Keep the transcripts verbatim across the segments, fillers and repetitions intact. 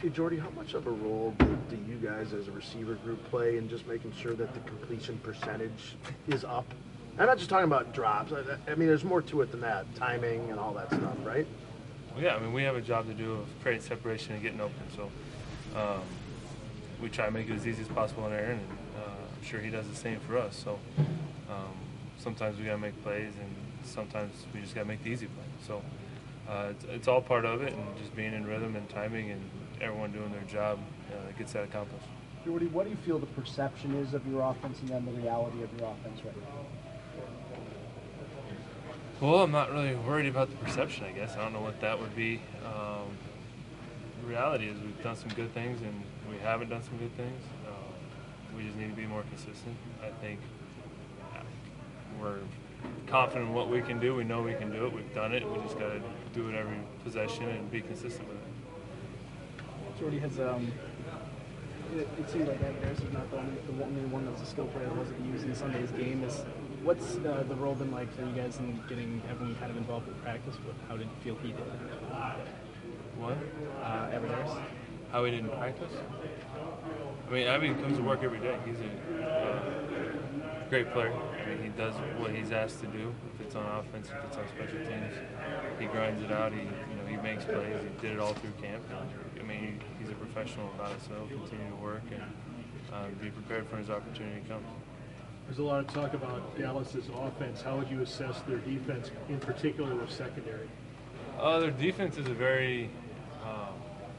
Hey, Jordy, how much of a role do, do you guys as a receiver group play in just making sure that the completion percentage is up? I'm not just talking about drops. I, I mean, there's more to it than that, timing and all that stuff, right? Well, yeah, I mean, we have a job to do of creating separation and getting open. So um, we try to make it as easy as possible on Aaron, and uh, I'm sure he does the same for us. So um, sometimes we got to make plays, and sometimes we just got to make the easy play. So uh, it's, it's all part of it, and just being in rhythm and timing and everyone doing their job uh, gets that accomplished. Jordy, what do you feel the perception is of your offense and then the reality of your offense right now? Well, I'm not really worried about the perception, I guess. I don't know what that would be. Um, the reality is we've done some good things and we haven't done some good things. Uh, we just need to be more consistent. I think we're confident in what we can do. We know we can do it. We've done it. We just got to do it every possession and be consistent with it. Jordy has, um, it, it seems like Evan Harris is not the only, the only one that's a skill player that wasn't used in Sunday's game. Is What's uh, the role been like for you guys in getting everyone kind of involved in practice? How did you feel he did? What? Uh, Evan Harris? How he didn't practice? I mean, Abby comes to work every day. He's a uh, great player. I mean, he does what he's asked to do. If it's on offense, if it's on special teams, he grinds it out. He, you know, he makes plays. He did it all through camp. And, I mean, he, he's a professional about it, so he'll continue to work and uh, be prepared for his opportunity comes. There's a lot of talk about Dallas's offense. How would you assess their defense, in particular their secondary? Uh, their defense is a very, um,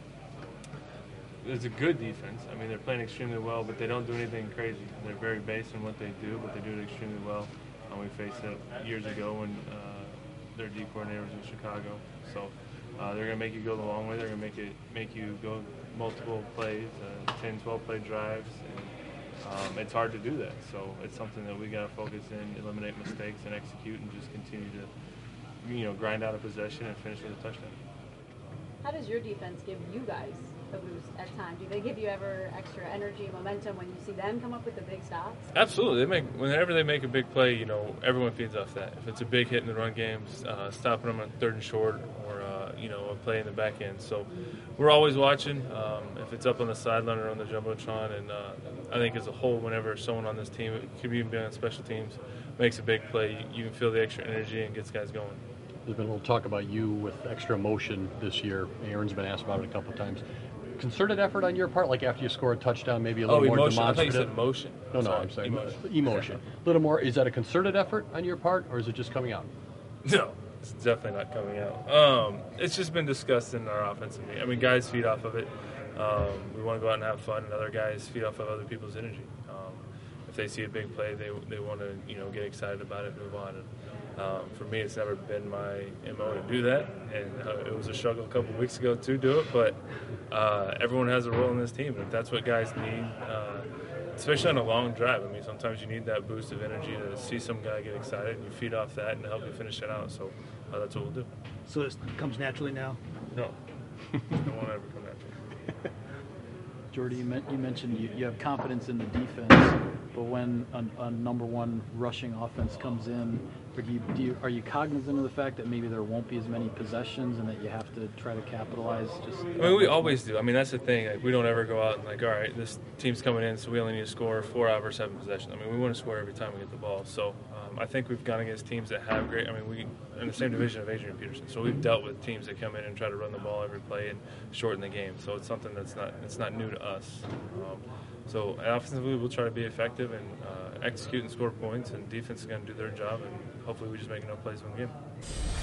it's a good defense. I mean, they're playing extremely well, but they don't do anything crazy. They're very base in what they do, but they do it extremely well. And we faced it years ago when uh, their D coordinator was in Chicago. So uh, they're going to make you go the long way. They're going to make it make you go multiple plays, uh, ten, twelve play drives. And, Um, it's hard to do that, so it's something that we got to focus in, eliminate mistakes, and execute, and just continue to, you know, grind out a possession and finish with a touchdown. How does your defense give you guys a boost at times? Do they give you ever extra energy, momentum when you see them come up with the big stops? Absolutely. They make whenever they make a big play, you know, everyone feeds off that. If it's a big hit in the run games, uh, stopping them on third and short, or uh, you know, a play in the back end. So we're always watching. Um, if it's up on the sideline or on the jumbotron, and uh, I think as a whole, whenever someone on this team, it could even be on special teams, makes a big play, you can feel the extra energy and gets guys going. There's been a little talk about you with extra emotion this year. Aaron's been asked about it a couple of times. Concerted effort on your part, like after you score a touchdown, maybe a little oh, more emotion. demonstrative? I thought you said motion. No, no, Sorry. I'm saying emotion. Emotion. A little more. Is that a concerted effort on your part, or is it just coming out? No, it's definitely not coming out. Um, it's just been discussed in our offensive meeting. I mean, guys feed off of it. Um, we want to go out and have fun, and other guys feed off of other people's energy. Um, if they see a big play, they they want to you know get excited about it, move on. And, Um, for me, it's never been my M O to do that, and uh, it was a struggle a couple of weeks ago to do it, but uh, everyone has a role in this team, and if that's what guys need, uh, especially on a long drive, I mean, sometimes you need that boost of energy to see some guy get excited, and you feed off that and help you finish it out, so uh, that's what we'll do. So it comes naturally now? No. No one ever come naturally. Jordy, you, meant, you mentioned you, you have confidence in the defense, but when a, a number one rushing offense comes in, or do you, do you, are you cognizant of the fact that maybe there won't be as many possessions and that you have to try to capitalize? Just I mean, we always do. I mean, that's the thing. Like, we don't ever go out and like, all right, this team's coming in, so we only need to score four out of our seven possessions. I mean, we want to score every time we get the ball. So um, I think we've gone against teams that have great. I mean, we in the same division of Adrian Peterson, so we've dealt with teams that come in and try to run the ball every play and shorten the game. So it's something that's not it's not new to us. Um, so offensively, we'll try to be effective and uh, execute and score points, and defense is going to do their job, and hopefully we just make enough plays in the game.